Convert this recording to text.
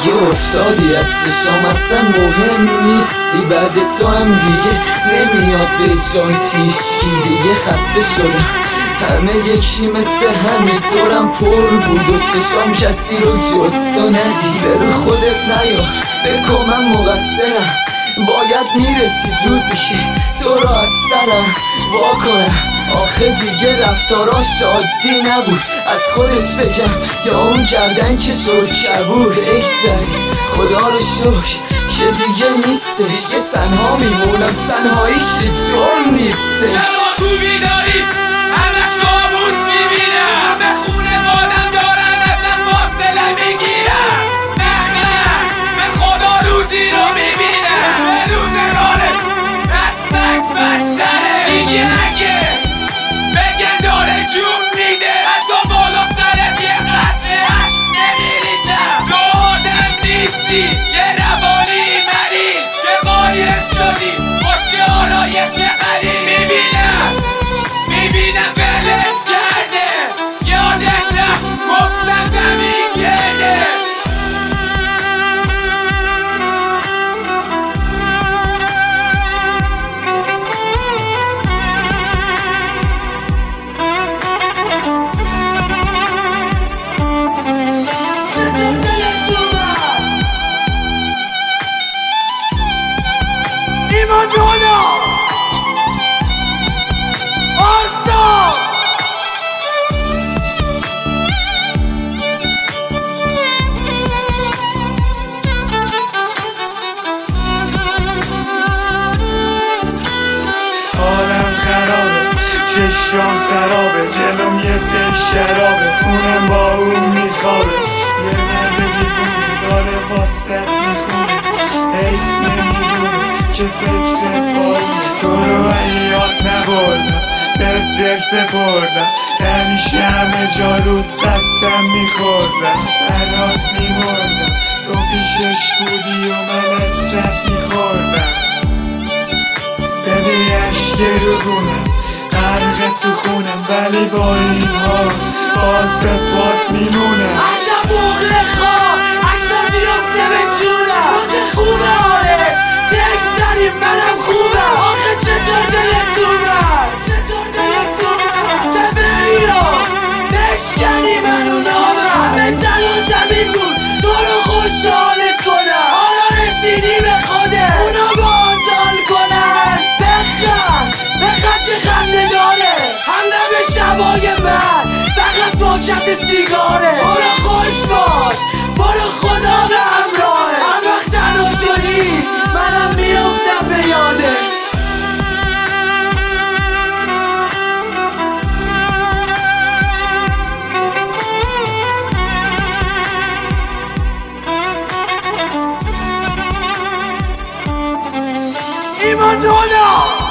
دیگه افتادی از چشام، اصلا مهم نیستی. بعد تو هم دیگه نمیاد به جاتیشکی. دیگه خسته شدم، همه یکی مثل همینطورم پر بود و چشام کسی رو جز تو ندیده. رو خودت نیا، فکر کن من مقصرم. باید میرسید روزی که تو رو از سرم وا کنم. آخه دیگه رفتاراش عادی نبود، از خودش بگم یا اون گردن که شد کبود. اگذری خدا رو شکر که دیگه نیستش، یه تنها میمونم، تنهایی که جرم نیستش. چرا خوبی داری؟ همش کابوس میبینم، به خونه بادم دارن ازم فاصله میگیرم. نخند، من خدا روزی رو میبینم، به روزگارت دستک بدتره. دیگه اگه بگن داره جون میده، حتی بالا سرت یه قطره عشق نمیریزم. تو آدم نیستی، یه روانی مریض که قایر شدی باشه آرایش قلیل. میبینم ولت کرده، یادت نه گفتم زمین گرده. ایمان دونا چشام سرابه، جلوم یه دل شرابه، خونم با اون میخوابه. یه مرد دیوونه داره واسط میخونه، حیف نمیدونه که فکرت با اونه. تو رو حیات نبردم، به دل سپردم، همیشه همه جارود قسم میخوردم. برات میمردم، تو پیشش بودی و من ازت میخوردم. ببی عشق رو گونم، غرق تو خونم، ولی با این حال باز به پات میمونم. عجب مغل خواه اکثر میرفته به جونم. تو که خوبه حالت بگذریم، منم خوبم. آخه چطور دلت اومد، چطور دلت اومد که بری رو بشکنی منو نامم. همه تلا زمین بود تو رو خوشحالت کنم. حالا رسیدی به خوده اونا با آتال کنن. بخند که خنده داره، همدم شبای من فقط پاکت سیگاره. برو خوش باش، برو خدا به همراهه. هر وقت تنها شدی منم میافتم به یاده. ایمان دونا